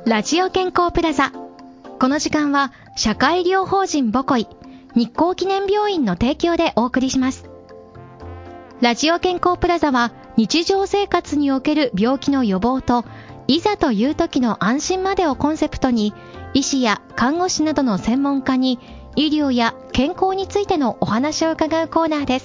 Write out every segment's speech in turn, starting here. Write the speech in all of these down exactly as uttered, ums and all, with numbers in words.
ラジオ健康プラザ。この時間は社会医療法人ボコイ日光記念病院の提供でお送りします。ラジオ健康プラザは日常生活における病気の予防といざという時の安心までをコンセプトに、医師や看護師などの専門家に医療や健康についてのお話を伺うコーナーです。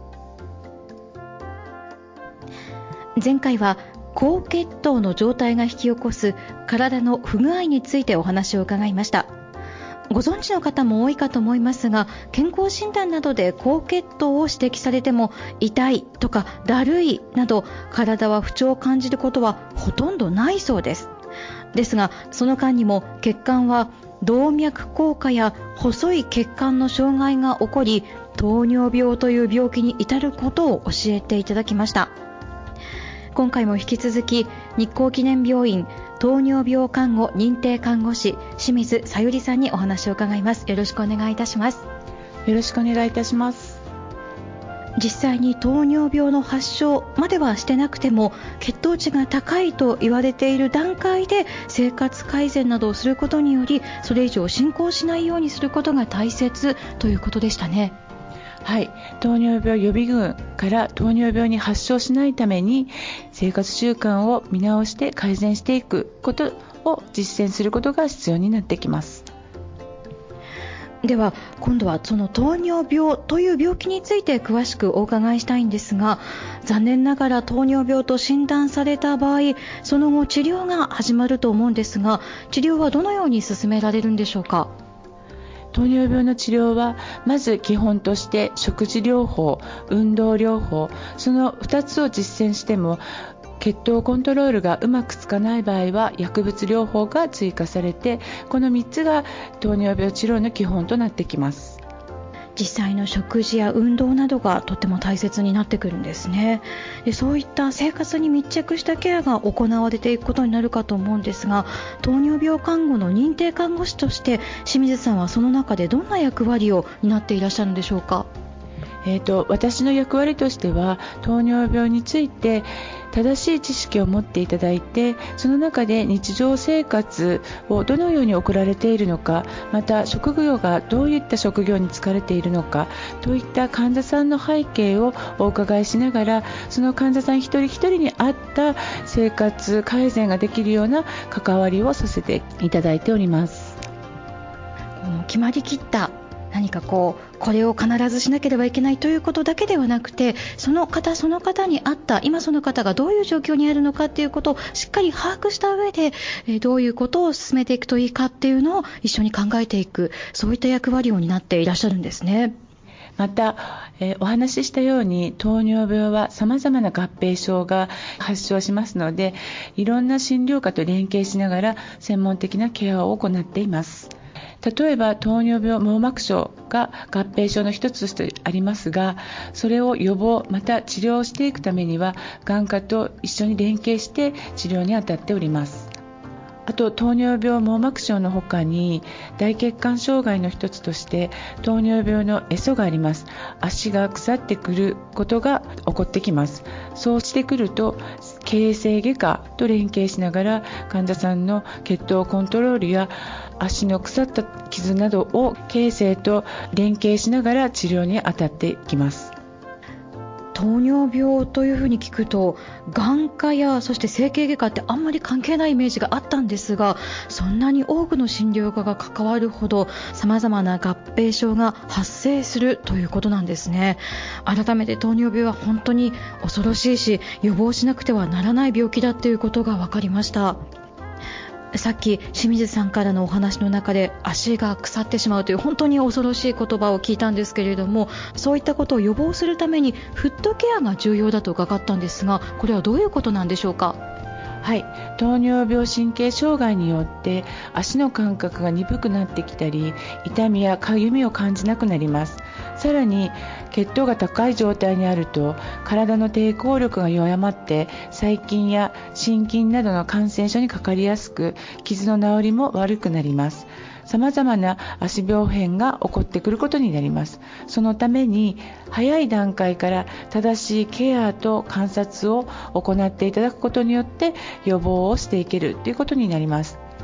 前回は高血糖の状態が引き起こす体の不具合についてお話を伺いました。ご存知の方も多いかと思いますが、健康診断などで高血糖を指摘されても痛いとかだるいなど体は不調を感じることはほとんどないそうです。ですがその間にも血管は動脈硬化や細い血管の障害が起こり、糖尿病という病気に至ることを教えていただきました。今回も引き続き日光記念病院糖尿病看護認定看護師清水さゆりさんにお話を伺います。よろしくお願いいたします。 よろしくお願いいたします。 実際に糖尿病の発症まではしてなくても血糖値が高いと言われている段階で生活改善などをすることにより、それ以上進行しないようにすることが大切ということでしたね。 はい、糖尿病予備軍から糖尿病に発症しないために生活習慣を見直して改善していくことを実践することが必要になってきます。 では今度はその糖尿病という病気について詳しくお伺いしたいんですが、残念ながら糖尿病と診断された場合、その後治療が始まると思うんですが、治療はどのように進められるんでしょうか？ 糖尿病の治療はまず基本として食事療法、運動療法、そのふたつを実践しても血糖コントロールがうまくつかない場合は薬物療法が追加されて、このみっつが糖尿病治療の基本となってきます。 実際の食事や運動などがとても大切になってくるんですね。でそういった生活に密着したケアが行われていくことになるかと思うんですが、糖尿病看護の認定看護師として清水さんはその中でどんな役割を担っていらっしゃるんでしょうか？ えーと、私の役割としては糖尿病について正しい知識を持っていただいて、その中で日常生活をどのように送られているのか、また職業がどういった職業に就かれているのかといった患者さんの背景をお伺いしながら、その患者さん一人一人に合った生活改善ができるような関わりをさせていただいております。 この決まりきった何かこうこれを必ずしなければいけないということだけではなくて、その方その方に合った今その方がどういう状況にあるのかということをしっかり把握した上で、えー、どういうことを進めていくといいかっていうのを一緒に考えていく、そういった役割を担っていらっしゃるんですね。 また、えー、お話ししたように糖尿病は様々な合併症が発症しますので、いろんな診療科と連携しながら専門的なケアを行っています。例えば糖尿病網膜症が合併症の一つとしてありますが、それを予防また治療していくためには眼科と一緒に連携して治療に当たっております。あと糖尿病網膜症の他に大血管障害の一つとして糖尿病のエソがあります。足が腐ってくることが起こってきます。そうしてくると形成外科と連携しながら患者さんの血糖コントロールや足の腐った傷などを形成と連携しながら治療に当たっていきます。 糖尿病というふうに聞くと眼科やそして整形外科ってあんまり関係ないイメージがあったんですが、そんなに多くの診療科が関わるほど様々な合併症が発生するということなんですね。改めて糖尿病は本当に恐ろしいし、予防しなくてはならない病気だということが分かりました。さっき清水さんからのお話の中で足が腐ってしまうという本当に恐ろしい言葉を聞いたんですけれども、そういったことを予防するためにフットケアが重要だと伺ったんですが、これはどういうことなんでしょうか？ はい、糖尿病神経障害によって足の感覚が鈍くなってきたり、痛みやかゆみを感じなくなります。さらに血糖が高い状態にあると体の抵抗力が弱まって細菌や心筋などの感染症にかかりやすく、傷の治りも悪くなります。様々な足病変が起こってくることになります。そのために早い段階から正しいケアと観察を行っていただくことによって予防をしていけるということになります。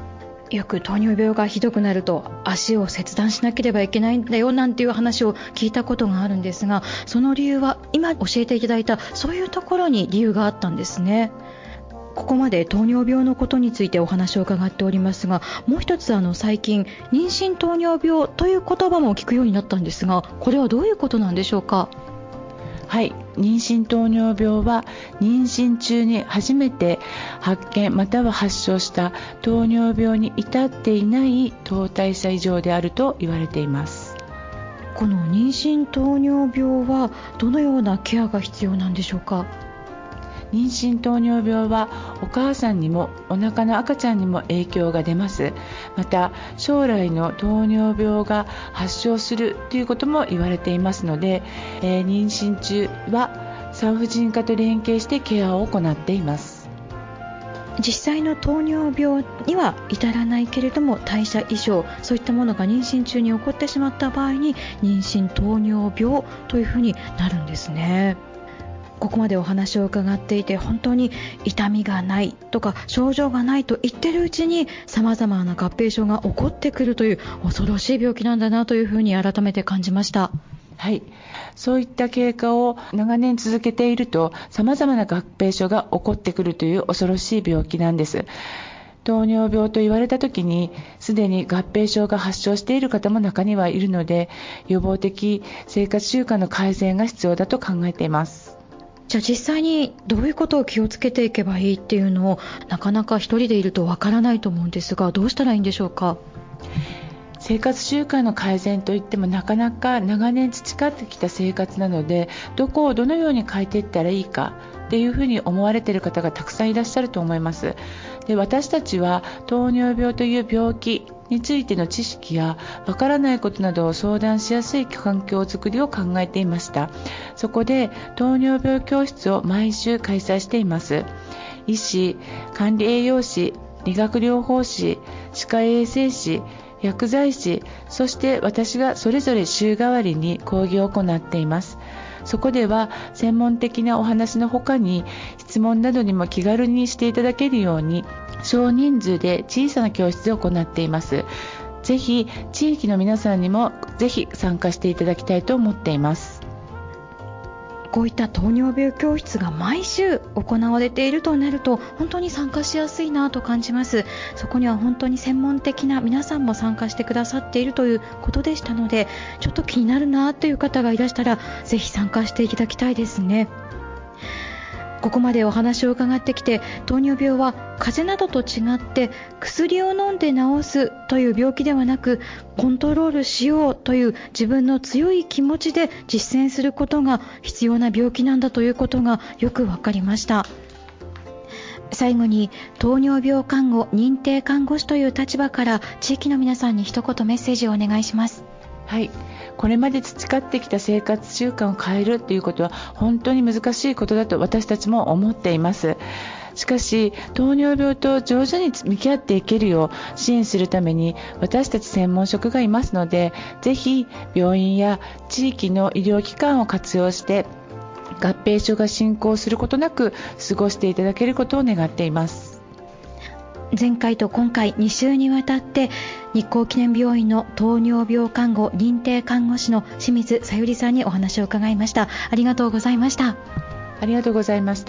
よく糖尿病がひどくなると足を切断しなければいけないんだよなんていう話を聞いたことがあるんですが、その理由は今教えていただいたそういうところに理由があったんですね。ここまで糖尿病のことについてお話を伺っておりますが、もう一つあの最近妊娠糖尿病という言葉も聞くようになったんですが、これはどういうことなんでしょうか？ はい、妊娠糖尿病は妊娠中に初めて発見または発症した糖尿病に至っていない糖代謝異常であると言われています。 この妊娠糖尿病はどのようなケアが必要なんでしょうか？ 妊娠糖尿病はお母さんにもお腹の赤ちゃんにも影響が出ます。また将来の糖尿病が発症するということも言われていますので、えー、妊娠中は産婦人科と連携してケアを行っています。 実際の糖尿病には至らないけれども、代謝異常、そういったものが妊娠中に起こってしまった場合に妊娠糖尿病というふうになるんですね。ここまでお話を伺っていて、本当に痛みがないとか症状がないと言ってるうちに様々な合併症が起こってくるという恐ろしい病気なんだなというふうに改めて感じました。 はい、そういった経過を長年続けていると様々な合併症が起こってくるという恐ろしい病気なんです。糖尿病と言われた時にすでに合併症が発症している方も中にはいるので、予防的生活習慣の改善が必要だと考えています。 じゃあ実際にどういうことを気をつけていけばいいっていうのをなかなか一人でいるとわからないと思うんですが、どうしたらいいんでしょうか？ 生活習慣の改善といってもなかなか長年培ってきた生活なので、どこをどのように変えていったらいいかっていうふうに思われている方がたくさんいらっしゃると思います。で、私たちは糖尿病という病気についての知識やわからないことなどを相談しやすい環境づくりを考えていました。そこで糖尿病教室を毎週開催しています。医師、管理栄養士、理学療法士、歯科衛生士、薬剤師、そして私がそれぞれ週替わりに講義を行っています。そこでは専門的なお話の他に質問などにも気軽にしていただけるように少人数で小さな教室を行っています。ぜひ地域の皆さんにもぜひ参加していただきたいと思っています。 こういった糖尿病教室が毎週行われているとなると本当に参加しやすいなと感じます。そこには本当に専門的な皆さんも参加してくださっているということでしたので、ちょっと気になるなという方がいらしたらぜひ参加していただきたいですね。ここまでお話を伺ってきて、糖尿病は風邪などと違って薬を飲んで治すという病気ではなく、コントロールしようという自分の強い気持ちで実践することが必要な病気なんだということがよくわかりました。最後に糖尿病看護認定看護師という立場から地域の皆さんに一言メッセージをお願いします。 はい、これまで培ってきた生活習慣を変えるということは本当に難しいことだと私たちも思っています。しかし糖尿病と上手に向き合っていけるよう支援するために私たち専門職がいますので、ぜひ病院や地域の医療機関を活用して合併症が進行することなく過ごしていただけることを願っています。 前回と今回に週にわたって日光記念病院の糖尿病看護認定看護師の清水さゆりさんにお話を伺いました。ありがとうございました。 ありがとうございました。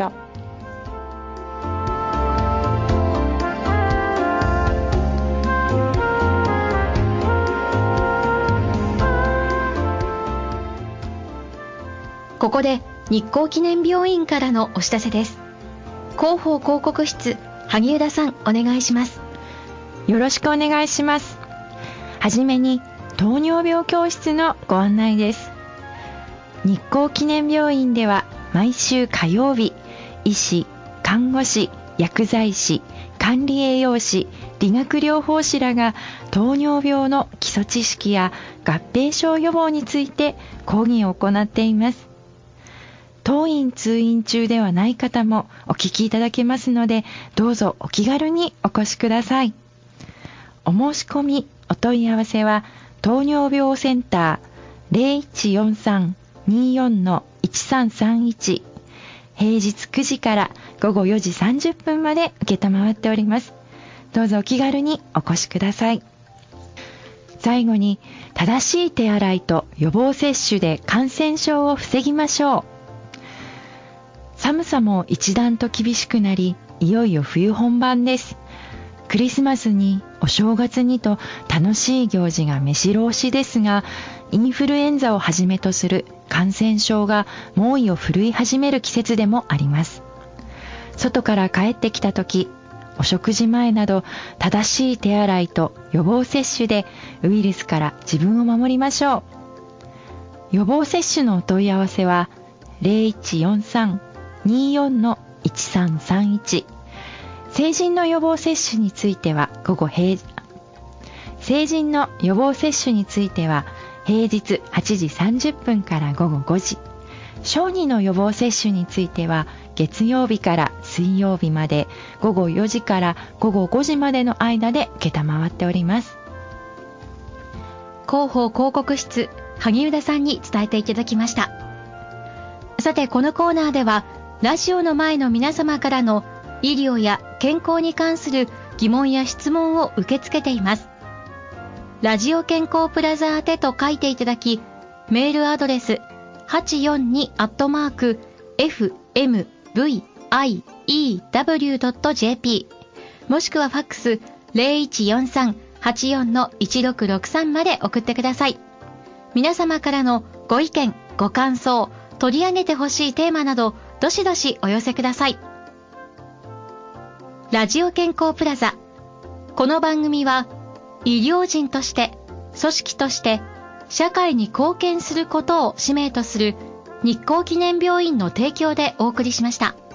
ここで日光記念病院からのお知らせです。広報広告室、萩生田さん、お願いします。 よろしくお願いします。はじめに糖尿病教室のご案内です。日光記念病院では毎週火曜日、医師、看護師、薬剤師、管理栄養士、理学療法士らが糖尿病の基礎知識や合併症予防について講義を行っています。当院通院中ではない方もお聞きいただけますので、どうぞお気軽にお越しください。お申し込み、お問い合わせは糖尿病センター ゼロいちよんさん にーよん いちさんさんいち、平日くじから午後よじさんじゅっぷんまで受けたまわっております。 どうぞお気軽にお越しください。最後に、正しい手洗いと予防接種で感染症を防ぎましょう。寒さも一段と厳しくなり、いよいよ冬本番です。クリスマスにお正月にと楽しい行事が目白押しですが、インフルエンザをはじめとする感染症が猛威を振るい始める季節でもあります。外から帰ってきた時、お食事前など正しい手洗いと予防接種でウイルスから自分を守りましょう。予防接種のお問い合わせは ゼロいちよんさん にーよん いちさんさんいち、成人の予防接種については午後平成人の予防接種については平日はちじさんじゅっぷんから午後ごじ、小児の予防接種については月曜日から水曜日まで午後よじから午後ごじまでの間で承っております。 広報広告室、萩生田さんに伝えていただきました。さて、このコーナーではラジオの前の皆様からの医療や健康に関する疑問や質問を受け付けています。ラジオ健康プラザ宛てと書いていただき、メールアドレス はちよんに アットマーク エフエムブイアイイーダブリュー ドット ジェーピー もしくはファックス ゼロいちよんさん はちよん いちろくろくさん まで送ってください。皆様からのご意見、ご感想、取り上げてほしいテーマなどどしどしお寄せください。ラジオ健康プラザ、この番組は医療人として組織として社会に貢献することを使命とする日光記念病院の提供でお送りしました。